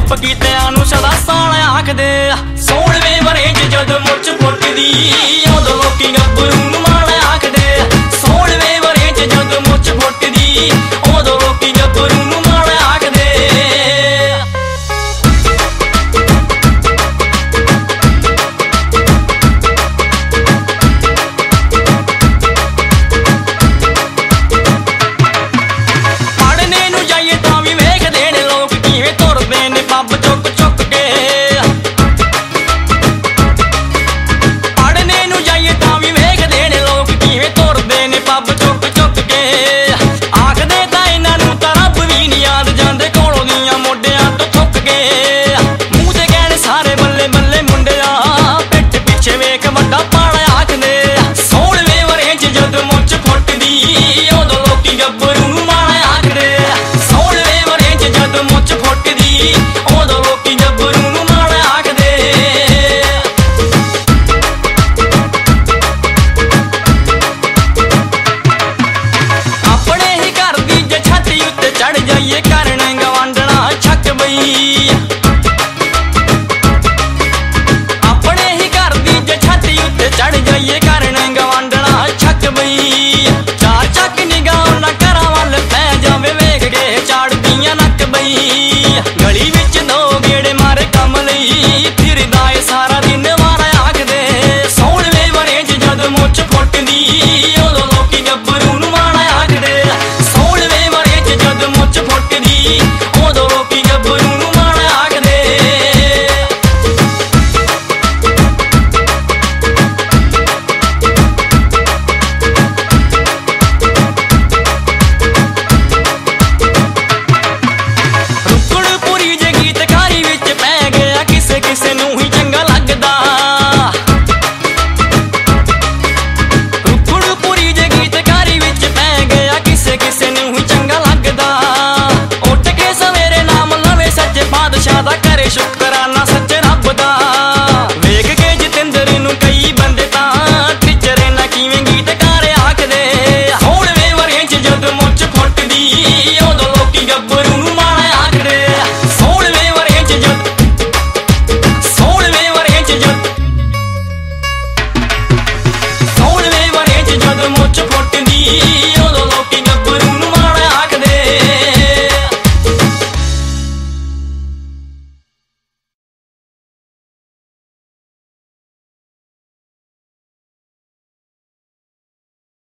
चुप कीतिਆਂ ਨੂੰ सदा साल आखदे। 16वें वरे च जद मुच फुटदी उदों लोकी गब्बरू नूं माण आखदे। 16वें वरे च जद मुच फुटदी उदों लोकी गब्बरू नूं माण आखदे। गली विच दो गेड़े मारे कम लई फिरदा ए सारा दिन वारा आखदे। 16वें वरे च जद मुच फुटदी उदों लोकी गब्बरू नूं माण आखदे। 16वें वरे च जद मुच फुटदी उदों लोकी गब्बरू नूं माण आखदे। किसे नूं